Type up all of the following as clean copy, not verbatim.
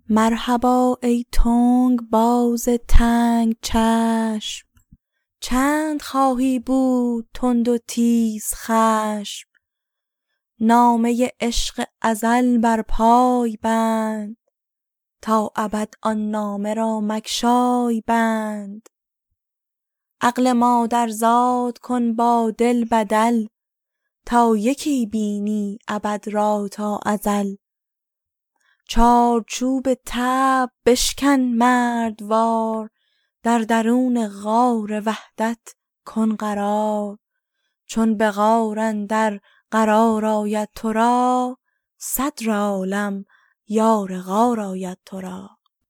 مرحبا ای تنگ باز تنگ چشم، چند خواهی بود تند و تیز خشم. نامه عشق ازل بر پای بند، تا ابد آن نامه را مگشای بند. عقل مادرزاد کن با دل بدل، تا یکی بینی ابد را تا ازل. چارچوب طبع بشکن مردوار، در درون غار وحدت کن قرار. چون به غار اندر قرار آید تو را، صدر عالم یار غار آید تو را.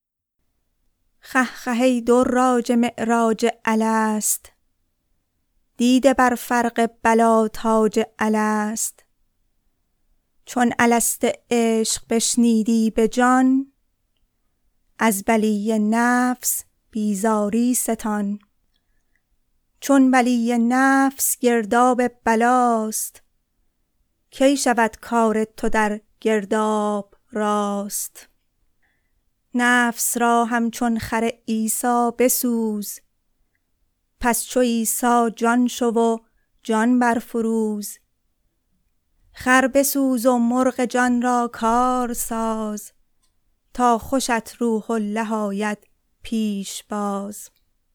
خه ای دراج معراج الست، دیده بر فرق بلا تاج الست. چون الست عشق بشنیدی به جان، از بلی نفس بیزاری ستان. چون بلی نفس گرداب بلاست، کی شود کار تو در گرداب راست. نفس را همچون خر عیسی بسوز، پس چو عیسی جان شو و جان برفروز. خر بسوز و مرغ جان را کار ساز، تا خوشت روح الله آید پیش باز.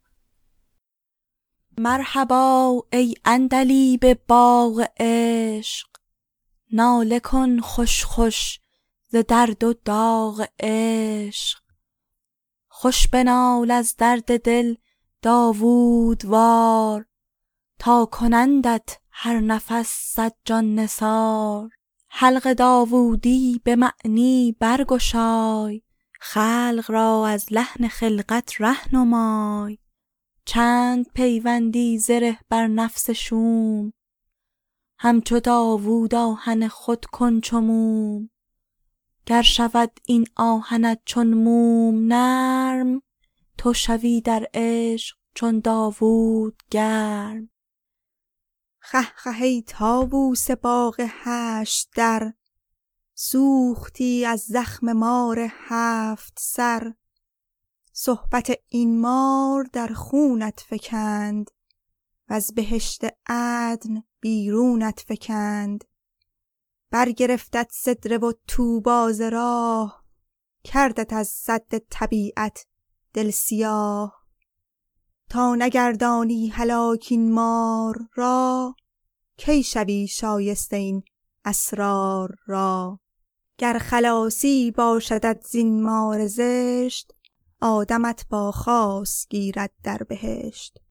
مرحبا ای عندلیب باغ عشق، ناله کن خوش خوش ز درد و داغ عشق. خوش بنال از درد دل داوودوار، تا کنندت هر نفس صد جان نثار. حلق داوودی به معنی برگشای، خلق را از لحن خلقت ره نمای. چند پیوندی زره بر نفس شوم، همچو داوود آهن خود کن چو موم. گر شود این آهنت چون موم نرم، تو شوی در عشق چون داوود گرم. خه ای طاووس باغ هشت در، سوختی از زخم مار هفت سر. صحبت این مار در خونت فکند، وز بهشت عدن بیرونت فکند. برگرفتت سدره و طوبی ز راه، کردت از سد طبیعت دل سیاه. تا نگردانی هلاک این مار را، کی شوی شایسته این اسرار را. گر خلاصی باشدت زین مار زشت، آدمت با خاص گیرد در بهشت.